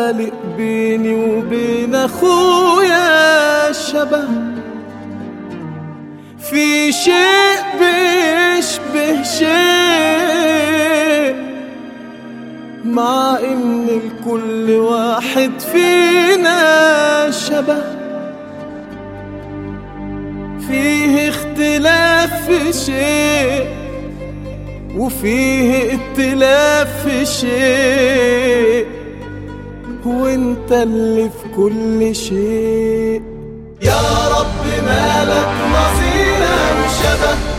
خالق بيني وبين اخويا شبه، في شيء بيشبه شيء، مع ان الكل واحد فينا شبه. فيه اختلاف في شيء وفيه ائتلاف في شيء، وانت اللي في كل شيء. يا رب مالك نظير وشبه،